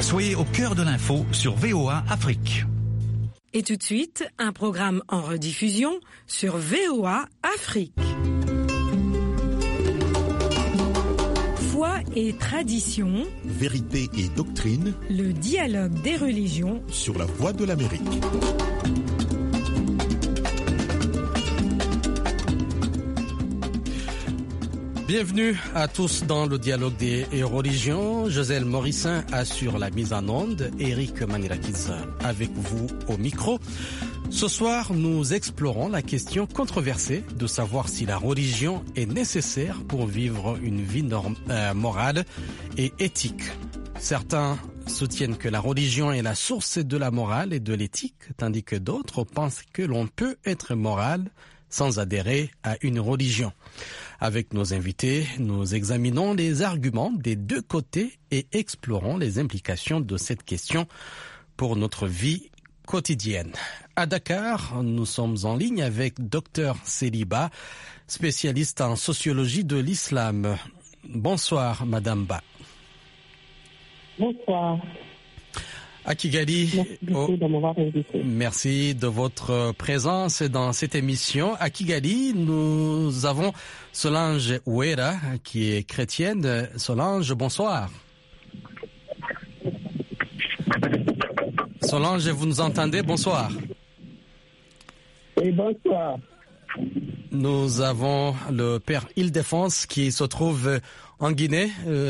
Soyez au cœur de l'info sur VOA Afrique. Et tout de suite, un programme en rediffusion sur VOA Afrique. Foi et tradition, vérité et doctrine, le dialogue des religions sur la Voix de l'Amérique. Bienvenue à tous dans le dialogue des religions. Joselle Morissin assure la mise en onde, Eric Manirakis avec vous au micro. Ce soir, nous explorons la question controversée de savoir si la religion est nécessaire pour vivre une vie morale et éthique. Certains soutiennent que la religion est la source de la morale et de l'éthique, tandis que d'autres pensent que l'on peut être moral sans adhérer à une religion. Avec nos invités, nous examinons les arguments des deux côtés et explorons les implications de cette question pour notre vie quotidienne. À Dakar, nous sommes en ligne avec Dr Célie-Ba, spécialiste en sociologie de l'islam. Bonsoir, Madame Ba. Bonsoir. À Kigali, merci beaucoup de m'avoir invité. Merci de votre présence dans cette émission. À Kigali, nous avons Solange Ouera, qui est chrétienne. Solange, bonsoir. Solange, vous nous entendez? Bonsoir. Et bonsoir. Nous avons le Père Île-Défense qui se trouve en Guinée,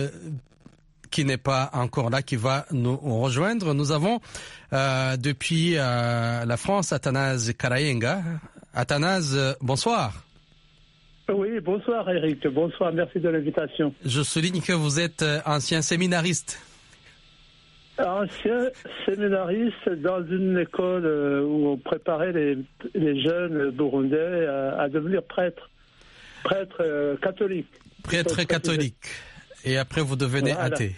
qui n'est pas encore là, qui va nous rejoindre. Nous avons depuis la France Athanase Karayenga. Athanase, bonsoir. Oui, bonsoir Eric. Bonsoir, merci de l'invitation. Je souligne que vous êtes ancien séminariste. Ancien séminariste dans une école où on préparait les jeunes burundais à devenir prêtres catholiques. Prêtre catholique. Et après, vous devenez athée.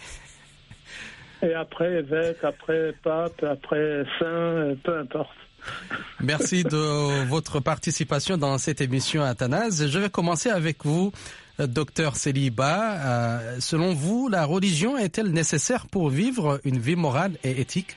Et après évêque, après pape, après saint, peu importe. Merci de votre participation dans cette émission, Athanase. Je vais commencer avec vous, Docteur Célie-Ba. Selon vous, la religion est-elle nécessaire pour vivre une vie morale et éthique?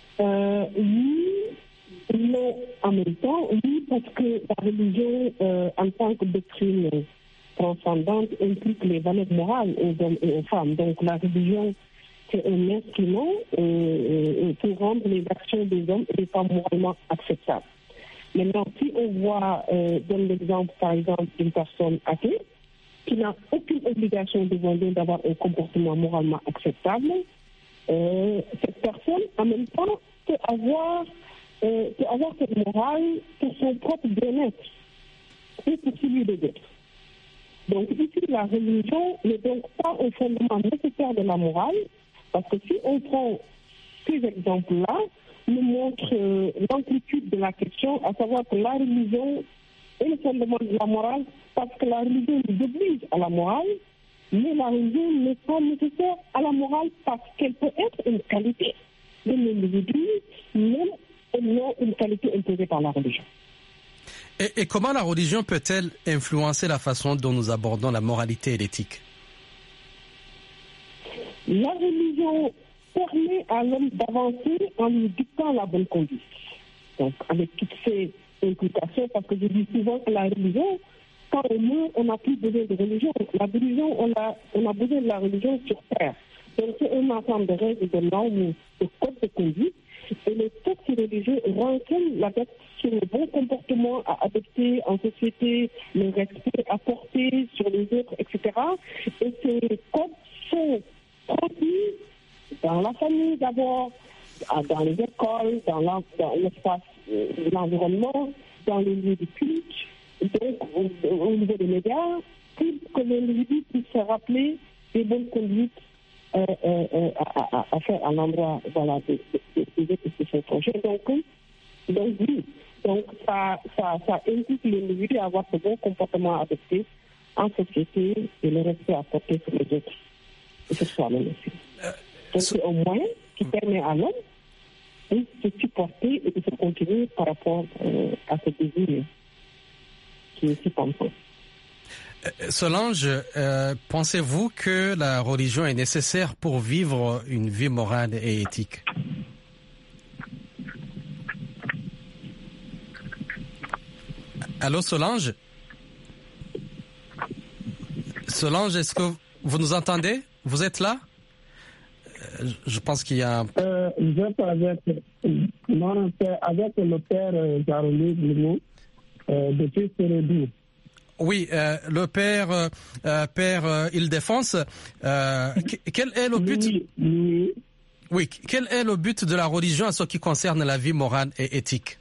Oui, non, en même temps, oui, parce que la religion, en tant que doctrine transcendante, implique les valeurs morales aux hommes et aux femmes. Donc la religion, c'est un instrument pour rendre les actions des hommes et des femmes moralement acceptables. Maintenant, si on voit, donne l'exemple, par exemple, d'une personne athée, qui n'a aucune obligation devant Dieu d'avoir un comportement moralement acceptable, cette personne, en même temps, peut avoir cette morale pour son propre bien-être et pour celui des autres. Donc ici, la religion n'est donc pas un fondement nécessaire de la morale, parce que si on prend ces exemples-là, nous montre l'amplitude de la question, à savoir que la religion est le fondement de la morale, parce que la religion nous oblige à la morale, mais la religion n'est pas nécessaire à la morale parce qu'elle peut être une qualité de l'individu, même non une qualité imposée par la religion. Et comment la religion peut-elle influencer la façon dont nous abordons la moralité et l'éthique? La religion permet à l'homme d'avancer en lui dictant la bonne conduite. Donc, avec toutes ces implications, parce que je dis souvent que la religion, quand on meurt, on n'a plus besoin de religion. La religion, on a besoin de la religion sur terre. Donc, c'est un ensemble de règles, de normes, de codes de conduite. Et les textes religieux renseignent la tête sur le bon comportement à adopter en société, le respect à porter sur les autres, etc. Et ces codes sont transmis dans la famille d'abord, dans les écoles, dans l'espace de l'environnement, dans les lieux de culte, donc au niveau des médias, pour que l'individu puisse se rappeler des bonnes conduites à faire à l'endroit des autres de ses projets. Donc oui, donc ça implique l'individu à avoir ce bon comportement à adopter en société et le respect à porter sur les autres et sur soi-même aussi. Donc c'est un moyen qui permet à l'homme de se supporter et de se continuer par rapport à ce désir qui est si pensant. Solange, pensez-vous que la religion est nécessaire pour vivre une vie morale et éthique? Allô, Solange? Solange, est-ce que vous nous entendez? Vous êtes là? Je pense qu'il y a un... avec le père Jaroni Glimo depuis Sérédou. Oui, le père Île-Défense, quel est le but? Oui, quel est le but de la religion en ce qui concerne la vie morale et éthique?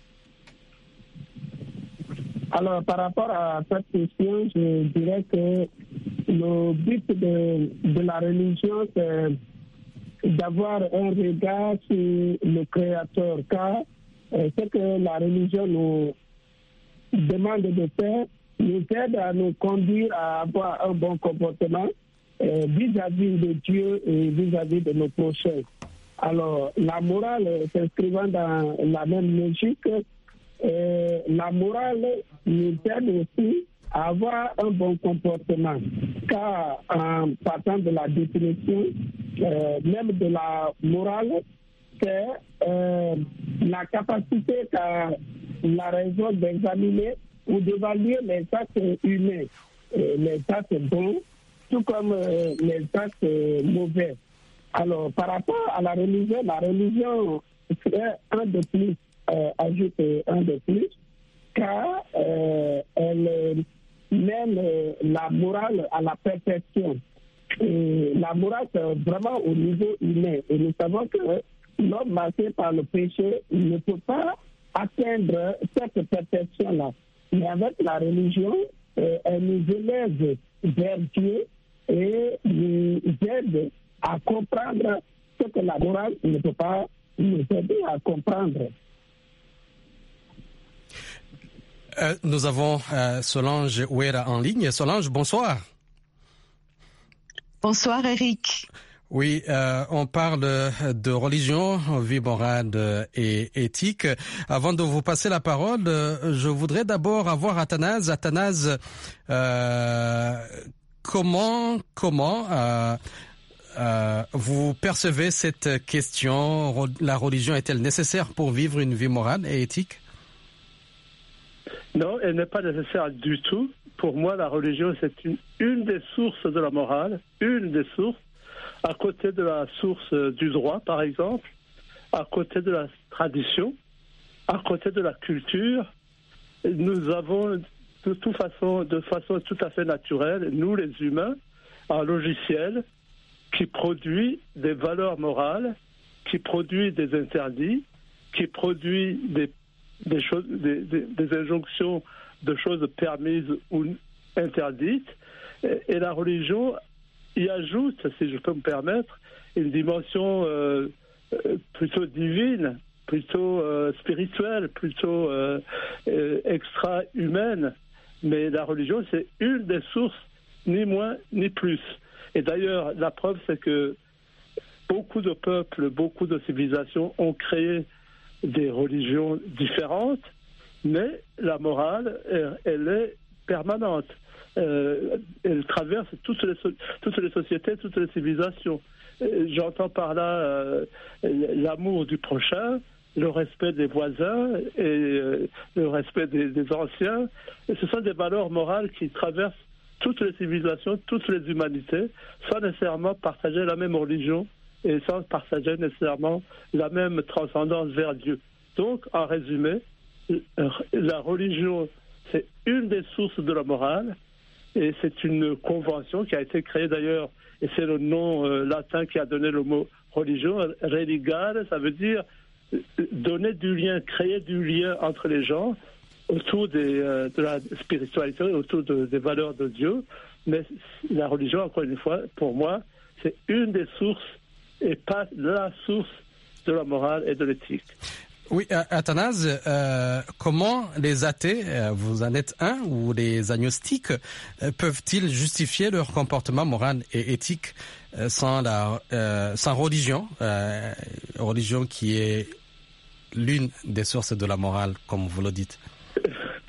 Alors, par rapport à cette question, je dirais que le but de la religion, c'est d'avoir un regard sur le Créateur, car ce que la religion nous demande de faire nous aide à nous conduire à avoir un bon comportement vis-à-vis de Dieu et vis-à-vis de nos prochains. Alors, la morale s'inscrivant dans la même logique, la morale nous aide aussi à avoir un bon comportement, car en partant de la définition même de la morale, c'est la capacité qu'a la raison d'examiner ou d'évaluer les actes humains, les actes bons, tout comme les actes mauvais. Alors, par rapport à la religion serait un de plus, ajoute un de plus, car elle mène la morale à la perfection. Et la morale, c'est vraiment au niveau humain. Et nous savons que l'homme marqué par le péché ne peut pas atteindre cette perfection-là. Mais avec la religion, elle nous élève vers Dieu et nous aide à comprendre ce que la morale ne peut pas nous aider à comprendre. Nous avons Solange Ouera en ligne. Solange, bonsoir. Bonsoir Eric. Oui, on parle de religion, vie morale et éthique. Avant de vous passer la parole, je voudrais d'abord avoir Athanase. Athanase, comment vous percevez cette question? La religion est-elle nécessaire pour vivre une vie morale et éthique? Non, elle n'est pas nécessaire du tout. Pour moi, la religion, c'est une des sources de la morale, une des sources, à côté de la source du droit, par exemple, à côté de la tradition, à côté de la culture. Nous avons de façon tout à fait naturelle, nous les humains, un logiciel qui produit des valeurs morales, qui produit des interdits, qui produit des choses, des injonctions de choses permises ou interdites. Et la religion y ajoute, si je peux me permettre, une dimension plutôt divine, plutôt spirituelle, plutôt extra-humaine. Mais la religion, c'est une des sources, ni moins ni plus. Et d'ailleurs, la preuve, c'est que beaucoup de peuples, beaucoup de civilisations ont créé des religions différentes, mais la morale, elle est permanente. Elle traverse toutes les sociétés, toutes les civilisations. J'entends par là l'amour du prochain, le respect des voisins et le respect des anciens. Et ce sont des valeurs morales qui traversent toutes les civilisations, toutes les humanités, sans nécessairement partager la même religion et sans partager nécessairement la même transcendance vers Dieu. Donc, en résumé, la religion, c'est une des sources de la morale, et c'est une convention qui a été créée d'ailleurs, et c'est le nom latin qui a donné le mot religion, religare, ça veut dire donner du lien, créer du lien entre les gens autour de la spiritualité, autour des valeurs de Dieu. Mais la religion, encore une fois, pour moi, c'est une des sources et pas la source de la morale et de l'éthique. Oui, Athanase, comment les athées, vous en êtes un, ou les agnostiques, peuvent-ils justifier leur comportement moral et éthique sans religion, religion qui est l'une des sources de la morale, comme vous le dites?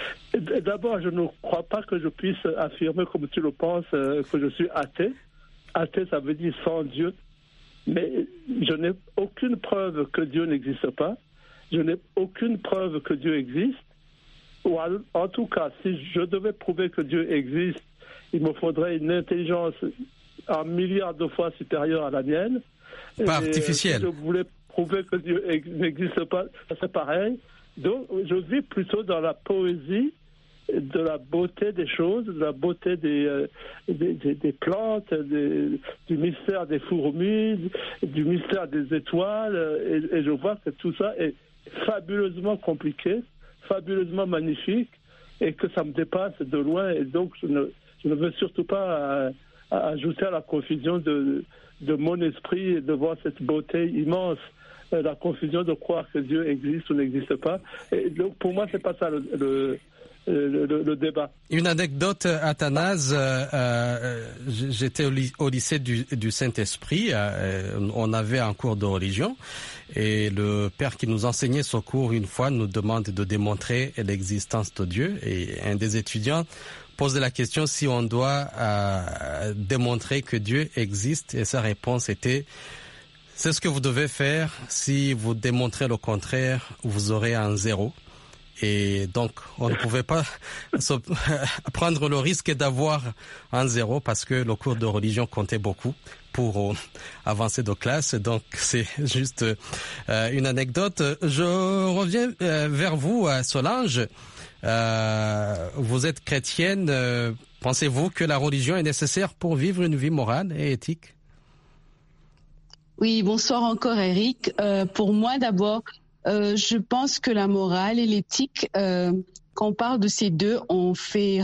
D'abord, je ne crois pas que je puisse affirmer, comme tu le penses, que je suis athée. Athée, ça veut dire sans Dieu. Mais je n'ai aucune preuve que Dieu n'existe pas. Je n'ai aucune preuve que Dieu existe. Ou en tout cas, si je devais prouver que Dieu existe, il me faudrait une intelligence un milliard de fois supérieure à la mienne. Pas artificielle. Si je voulais prouver que Dieu n'existe pas, c'est pareil. Donc, je vis plutôt dans la poésie de la beauté des choses, de la beauté des plantes, du mystère des fourmis, du mystère des étoiles. Et je vois que tout ça est fabuleusement compliqué, fabuleusement magnifique, et que ça me dépasse de loin. Et donc, je ne veux surtout pas ajouter à la confusion de mon esprit devant cette beauté immense, la confusion de croire que Dieu existe ou n'existe pas. Et donc, pour moi, c'est pas ça le débat. Une anecdote, Athanase, j'étais au lycée du Saint-Esprit, on avait un cours de religion, et le père qui nous enseignait ce cours une fois nous demande de démontrer l'existence de Dieu, et un des étudiants pose la question si on doit démontrer que Dieu existe, et sa réponse était: c'est ce que vous devez faire. Si vous démontrez le contraire, vous aurez un 0. Et donc, on ne pouvait pas prendre le risque d'avoir un 0 parce que le cours de religion comptait beaucoup pour avancer de classe. Donc, c'est juste une anecdote. Je reviens vers vous, Solange. Vous êtes chrétienne. Pensez-vous que la religion est nécessaire pour vivre une vie morale et éthique? Oui, bonsoir encore, Eric. Pour moi, d'abord, je pense que la morale et l'éthique, quand on parle de ces deux, on fait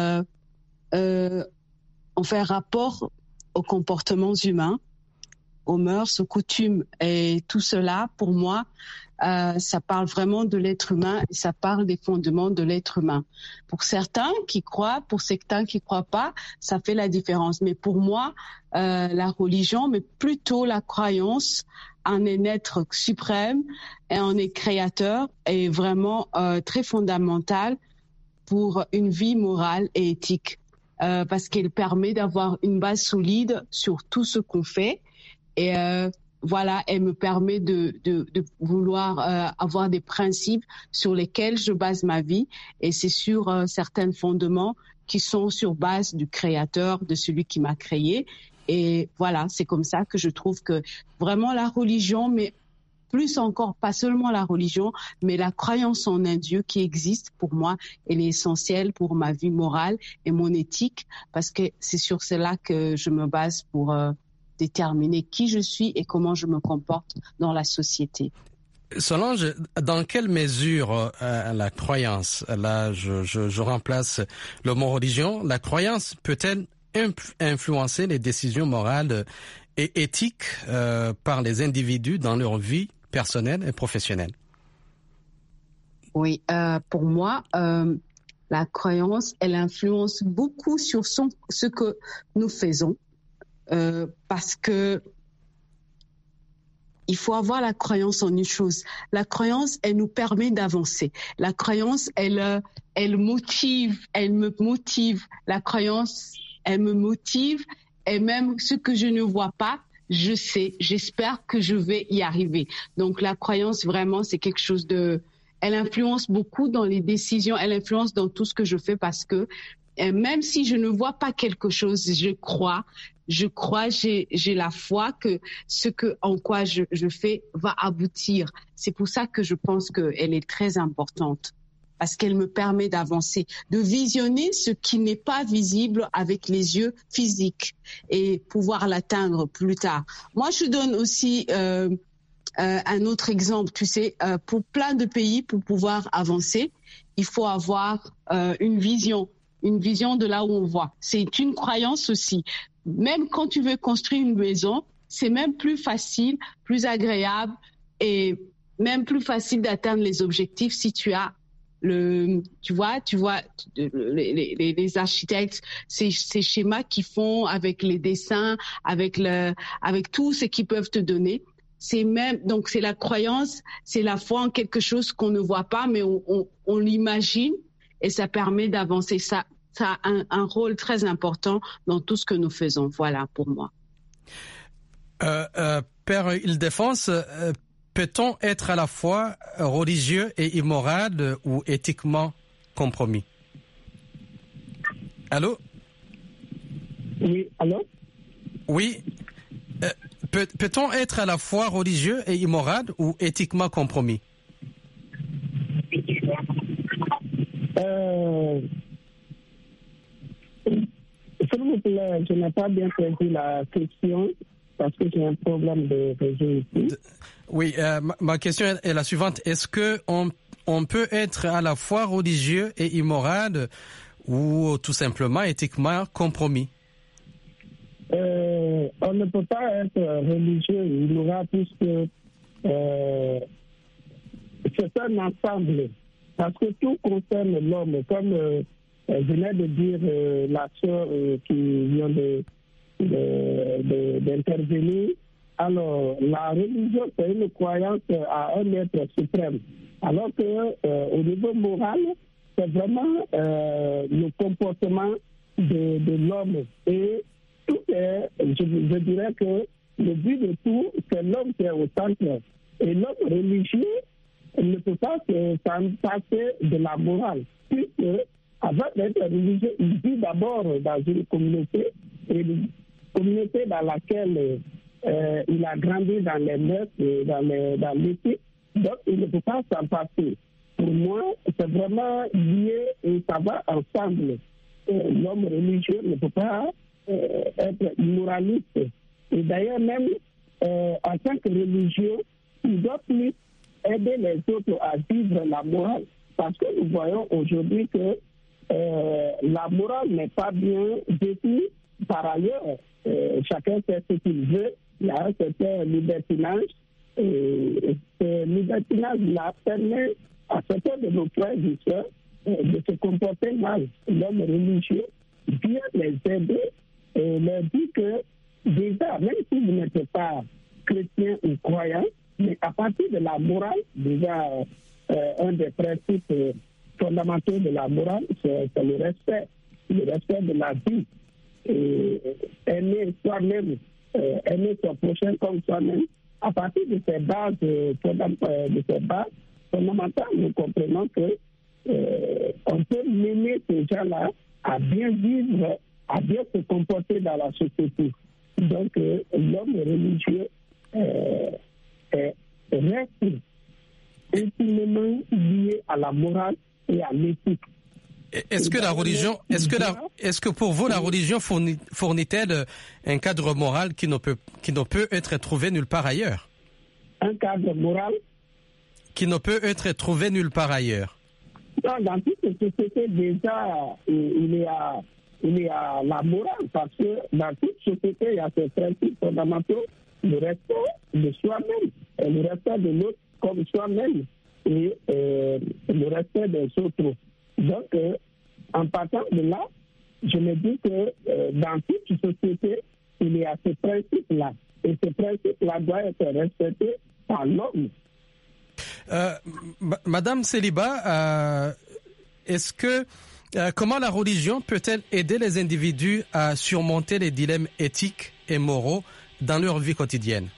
rapport aux comportements humains, aux mœurs, aux coutumes. Et tout cela, pour moi, ça parle vraiment de l'être humain et ça parle des fondements de l'être humain. Pour certains qui croient, pour certains qui croient pas, ça fait la différence. Mais pour moi, la religion, mais plutôt la croyance en un être suprême et en un créateur est vraiment très fondamental pour une vie morale et éthique, parce qu'elle permet d'avoir une base solide sur tout ce qu'on fait et voilà, elle me permet de vouloir avoir des principes sur lesquels je base ma vie, et c'est sur certains fondements qui sont sur base du créateur, de celui qui m'a créé. Et voilà, c'est comme ça que je trouve que vraiment la religion, mais plus encore, pas seulement la religion, mais la croyance en un Dieu qui existe, pour moi, elle est essentielle pour ma vie morale et mon éthique, parce que c'est sur cela que je me base pour déterminer qui je suis et comment je me comporte dans la société. Solange, dans quelle mesure la croyance, là je remplace le mot religion, la croyance peut-elle influencer les décisions morales et éthiques par les individus dans leur vie personnelle et professionnelle? Oui, pour moi, la croyance, elle influence beaucoup sur ce que nous faisons. Parce que il faut avoir la croyance en une chose. La croyance, elle nous permet d'avancer. La croyance, elle me motive. La croyance, elle me motive. Et même ce que je ne vois pas, je sais, j'espère que je vais y arriver. Donc la croyance, vraiment, c'est quelque chose elle influence beaucoup dans les décisions, elle influence dans tout ce que je fais, parce que même si je ne vois pas quelque chose, je crois, j'ai la foi que en quoi je fais va aboutir. C'est pour ça que je pense qu'elle est très importante, parce qu'elle me permet d'avancer, de visionner ce qui n'est pas visible avec les yeux physiques et pouvoir l'atteindre plus tard. Moi, je donne aussi un autre exemple. Tu sais, pour plein de pays, pour pouvoir avancer, il faut avoir une vision de là où on voit. C'est une croyance aussi. Même quand tu veux construire une maison, c'est même plus facile, plus agréable et même plus facile d'atteindre les objectifs si tu as les architectes, ces schémas qu'ils font avec les dessins, avec tout ce qu'ils peuvent te donner. Donc c'est la croyance, c'est la foi en quelque chose qu'on ne voit pas, mais on l'imagine. et ça permet d'avancer. Ça a un rôle très important dans tout ce que nous faisons. Voilà pour moi. Père Ildefonse, peut-on être à la fois religieux et immoral ou éthiquement compromis? Allô? Oui, allô? Oui. Peut-on être à la fois religieux et immoral ou éthiquement compromis? S'il vous plaît, je n'ai pas bien compris la question parce que j'ai un problème de réseau ici. Oui, ma question est la suivante. Est-ce que on peut être à la fois religieux et immoral ou tout simplement éthiquement compromis? On ne peut pas être religieux et immoral puisque c'est un ensemble. Parce que tout concerne l'homme, comme venait de dire la sœur qui vient d'intervenir. Alors, la religion, c'est une croyance à un être suprême. Alors que au niveau moral, c'est vraiment le comportement de l'homme. Et tout est, je dirais que le but de tout, c'est l'homme qui est au centre. Et l'homme religieux ne peut pas s'en passer de la morale, puisque avant d'être religieux, il vit d'abord dans une communauté, et une communauté dans laquelle il a grandi dans les mœurs, dans l'éthique, donc il ne peut pas s'en passer. Pour moi, c'est vraiment lié et ça va ensemble. L'homme religieux ne peut pas être immoraliste. Et d'ailleurs, même en tant que religieux, il doit plus aider les autres à vivre la morale. Parce que nous voyons aujourd'hui que la morale n'est pas bien définie. Par ailleurs, chacun fait ce qu'il veut. Il y a un certain libertinage. Et ce libertinage-là permet à certains de nos frères et sœurs de se comporter mal. L'homme religieux vient les aider et leur dit que déjà, même si vous n'êtes pas chrétien ou croyant, mais à partir de la morale, déjà un des principes fondamentaux de la morale, c'est le respect de la vie. Et aimer soi-même, aimer son prochain comme soi-même, à partir de ces bases fondamentales, nous comprenons que on peut mener ces gens-là à bien vivre, à bien se comporter dans la société. Donc, l'homme religieux reste intimement lié à la morale et à l'éthique. Est-ce que pour vous la religion fournit-elle un cadre moral qui ne peut être trouvé nulle part ailleurs? Un cadre moral qui ne peut être trouvé nulle part ailleurs. Dans toute société, déjà, il y a la morale, parce que dans toute société, il y a ces principes fondamentaux, le respect de soi-même, et le respect de l'autre comme soi-même, et le respect des autres. Donc, en partant de là, je me dis que dans toute société, il y a ce principe-là. Et ce principe-là doit être respecté par l'homme. Madame Seliba, est-ce que comment la religion peut-elle aider les individus à surmonter les dilemmes éthiques et moraux dans leur vie quotidienne?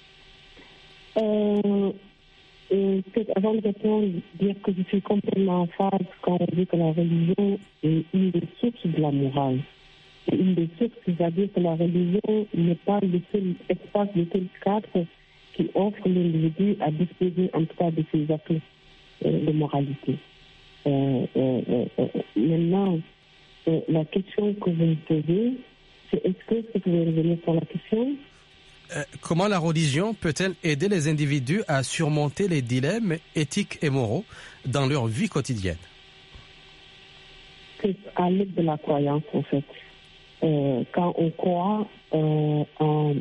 Peut-être avant de répondre, dire que je suis complètement en phase quand on dit que la religion est une des sources de la morale. Et une des sources, c'est-à-dire que la religion n'est pas le seul espace, le seul cadre qui offre l'individu à disposer en tout cas de ses actes de moralité. Maintenant, la question que vous me posez, c'est est-ce que vous pouvez revenir sur la question? Comment la religion peut-elle aider les individus à surmonter les dilemmes éthiques et moraux dans leur vie quotidienne? C'est à l'aide de la croyance, en fait. Quand on croit à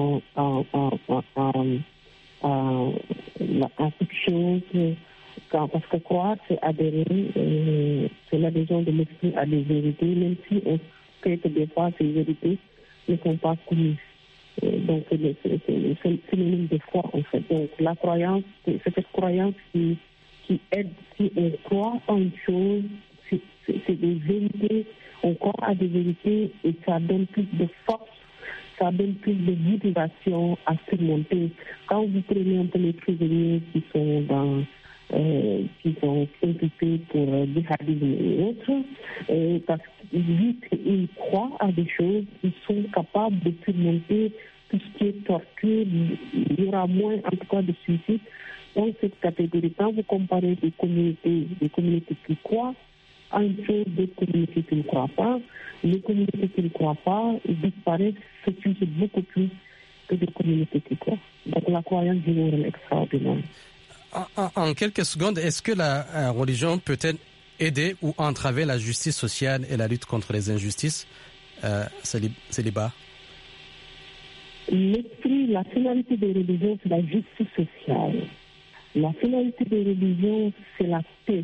toute chose, parce que croire, c'est adhérer, c'est l'adhésion de l'esprit à des vérités, même si on sait que des fois ces vérités ne sont pas connues. Donc, c'est le synonyme de foi, en fait. Donc, la croyance, c'est cette croyance qui aide, si on croit en une chose, c'est des vérités, on croit à des vérités et ça donne plus de force, ça donne plus de motivation à surmonter. Quand vous prenez un peu les prisonniers qui sont impliqués pour djihadisme et autres, parce qu'ils croient à des choses, ils sont capables de surmonter tout ce qui est torture, il y aura moins en tout cas de suicides dans cette catégorie. Quand vous comparez des communautés qui croient à une chose, des communautés qui ne croient pas, les communautés qui ne croient pas disparaissent, se suicident beaucoup plus que des communautés qui croient. Donc la croyance joue un rôle extraordinaire. En quelques secondes, est-ce que la religion peut-elle aider ou entraver la justice sociale et la lutte contre les injustices? Célibat. L'esprit, la finalité des religions, c'est la justice sociale. La finalité des religions, c'est la paix.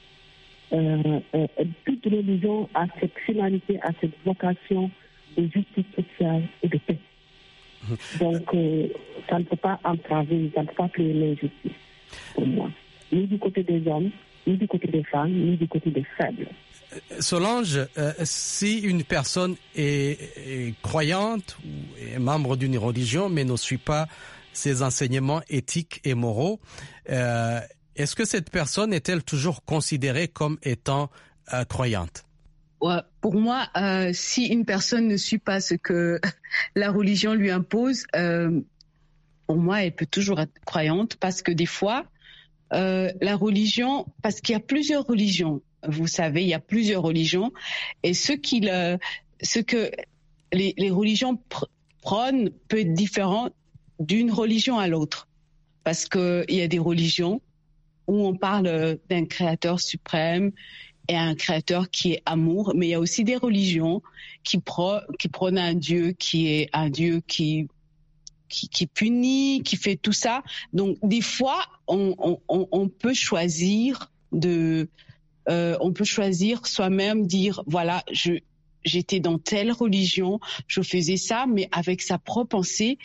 Toute religion a cette finalité, a cette vocation de justice sociale et de paix. Donc, ça ne peut pas entraver, ça ne peut pas créer l'injustice, pour moi. Ni du côté des hommes, ni du côté des femmes, ni du côté des faibles. Solange, si une personne est croyante ou est membre d'une religion mais ne suit pas ses enseignements éthiques et moraux, est-ce que cette personne est-elle toujours considérée comme étant croyante? Ouais, pour moi, si une personne ne suit pas ce que la religion lui impose, pour moi, elle peut toujours être croyante parce que des fois, la religion, parce qu'il y a plusieurs religions. Vous savez, il y a plusieurs religions et ce que les religions prônent peut être différent d'une religion à l'autre. Parce qu'il y a des religions où on parle d'un créateur suprême et un créateur qui est amour, mais il y a aussi des religions qui prônent un Dieu qui est un Dieu qui punit, qui fait tout ça. Donc, des fois, on peut choisir soi-même, dire voilà, j'étais dans telle religion, je faisais ça, mais avec sa propre pensée,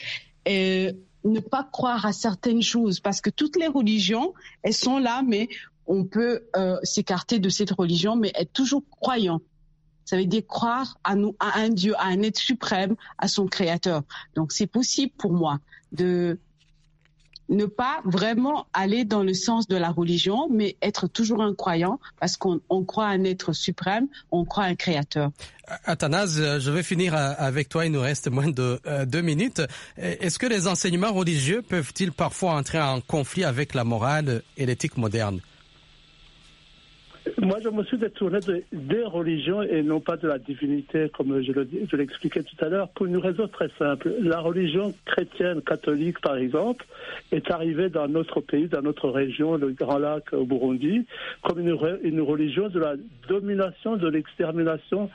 ne pas croire à certaines choses, parce que toutes les religions, elles sont là, mais on peut s'écarter de cette religion, mais être toujours croyant. Ça veut dire croire à un Dieu, à un être suprême, à son créateur. Donc c'est possible pour moi de ne pas vraiment aller dans le sens de la religion, mais être toujours un croyant, parce qu'on croit à un être suprême, on croit à un créateur. Athanase, je vais finir avec toi, il nous reste moins de 2 minutes. Est-ce que les enseignements religieux peuvent-ils parfois entrer en conflit avec la morale et l'éthique moderne? Moi, je me suis détourné des religions et non pas de la divinité, comme je l'expliquais tout à l'heure, pour une raison très simple. La religion chrétienne, catholique, par exemple, est arrivée dans notre pays, dans notre région, le Grand Lac au Burundi, comme une religion de la domination, de l'extermination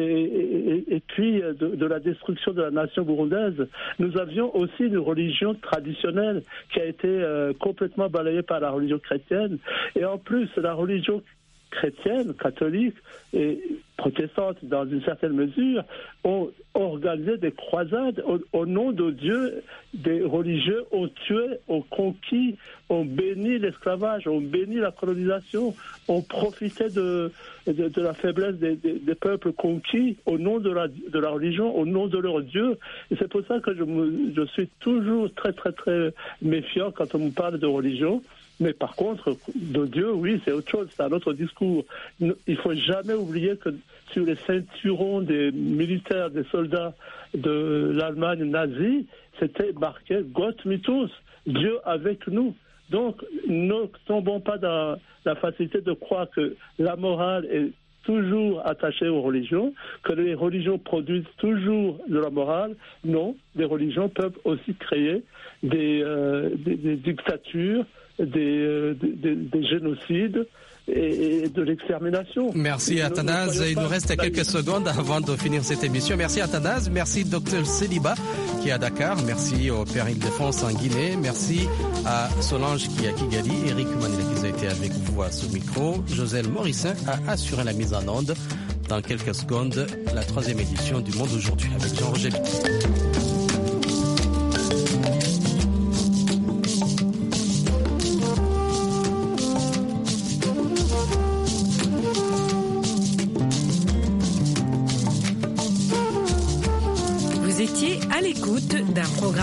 et puis de la destruction de la nation burundaise. Nous avions aussi une religion traditionnelle qui a été complètement balayée par la religion chrétienne. Et en plus, la religion chrétienne, catholique et protestante dans une certaine mesure ont organisé des croisades au nom de Dieu. Des religieux ont tué, ont conquis, ont béni l'esclavage, ont béni la colonisation, ont profité de la faiblesse des peuples conquis au nom de la religion, au nom de leur Dieu. Et c'est pour ça que je suis toujours très très très méfiant quand on me parle de religion. Mais par contre, de Dieu, oui, c'est autre chose, c'est un autre discours. Il ne faut jamais oublier que sur les ceinturons des militaires, des soldats de l'Allemagne nazie, c'était marqué « Gott mit uns », Dieu avec nous. Donc, ne tombons pas dans la facilité de croire que la morale est toujours attachée aux religions, que les religions produisent toujours de la morale. Non, les religions peuvent aussi créer des dictatures, des génocides et de l'extermination. Merci Athanase. Il nous reste quelques secondes avant de finir cette émission. Merci Athanase. Merci Dr Célibat qui est à Dakar. Merci au Père Île-de-France en Guinée. Merci à Solange qui est à Kigali. Eric Manila qui a été avec vous à ce micro. Joselle Morissin a assuré la mise en onde. Dans quelques secondes, la 3e édition du Monde aujourd'hui avec Jean-Roger Bitty.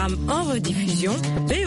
programme en rediffusion